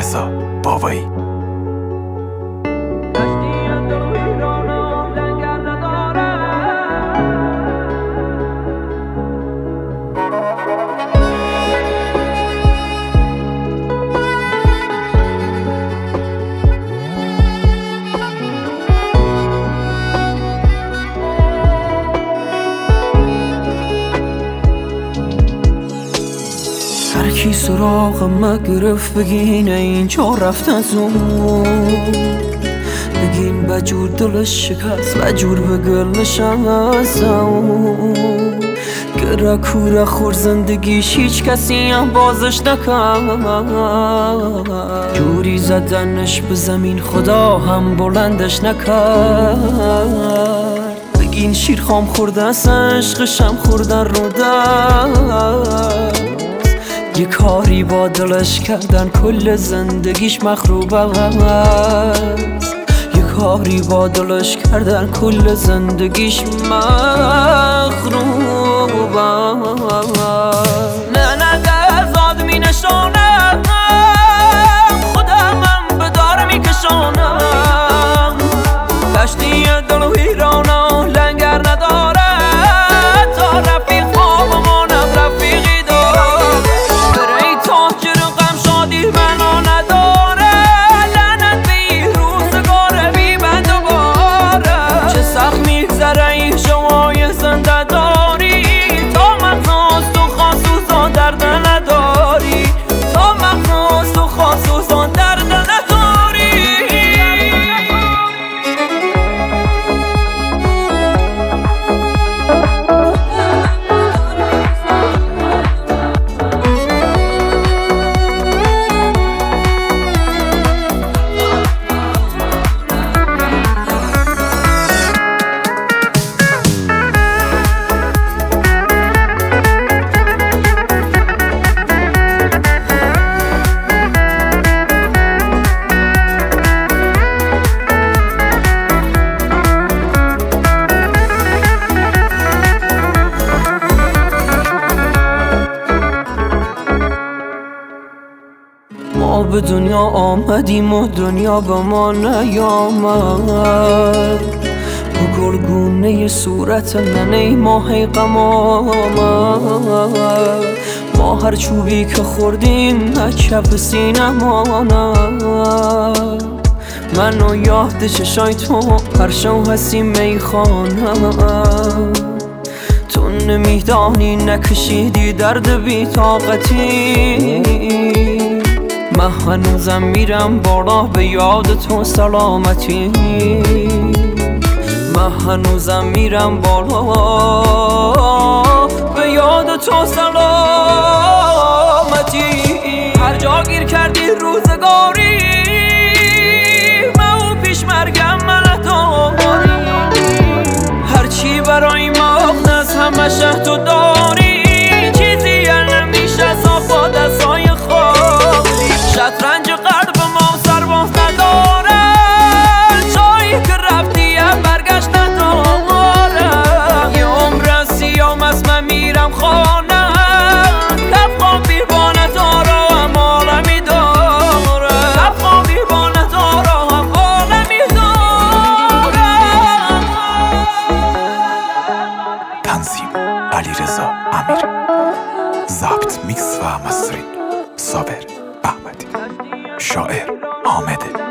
علیرضا بابایی. هرکی سراغ ما گرفت بگین اینجا رفت از اون، بگین بجور دلش شکست بجور به گلش از اون، گره کوره خور زندگیش هیچ کسی هم بازش نکرد، جوری زدنش به زمین خدا هم بلندش نکرد، بگین شیر خام خورده از عشقشم خوردن رو دست، یه کاری با دلش کردن کل زندگیش مخروب است، یه کاری با دلش کردن کل زندگیش مخروب است. نه نه دزاد می نشانم خودم هم به دار می کشانم، کشتی دل و ویرانم لنگر نداره تا رفیق مامانم رفیقی دار، بری تاجر غم شادی منو نداره، لعنت به روزگار بی بند و باره، چه سخت میگذره این شمای زنده داری، تا مغز تو خاصوزان درد نداری، تا مغز تو خاصوزان درد نداری. ما به دنیا آمدیم و دنیا به ما نیامد، با گلگونه صورت ننه ماه غم آمد، ما هر چوبی که خوردیم کف سینه ماند، منو یاد چشای تو هر شو هستیم میخانم، تو نمیدانی نکشیدی درد بی طاقتی، من هنوزم میرم بالا به یاد تو سلامتی، من هنوزم میرم بالا به یاد تو سلامتی، هر جا گیر کردی روزگاری من پیش مرگم من داری، هرچی برای مغنز همه شه تو داری، چیزی نمیشه صاف با دستای خالی، شطرنج قلب ما سرباز نداره، جایی که رفتی برگشت نداره، یه عمر سیام از من میرم خانه، لبخان بیربانه داره هم عالمی داره، لبخان بیربانه داره هم عالمی داره. تنظیم علیرضا امیر، ضبط میکس و مسترینگ صابر احمدی، شاعر حامد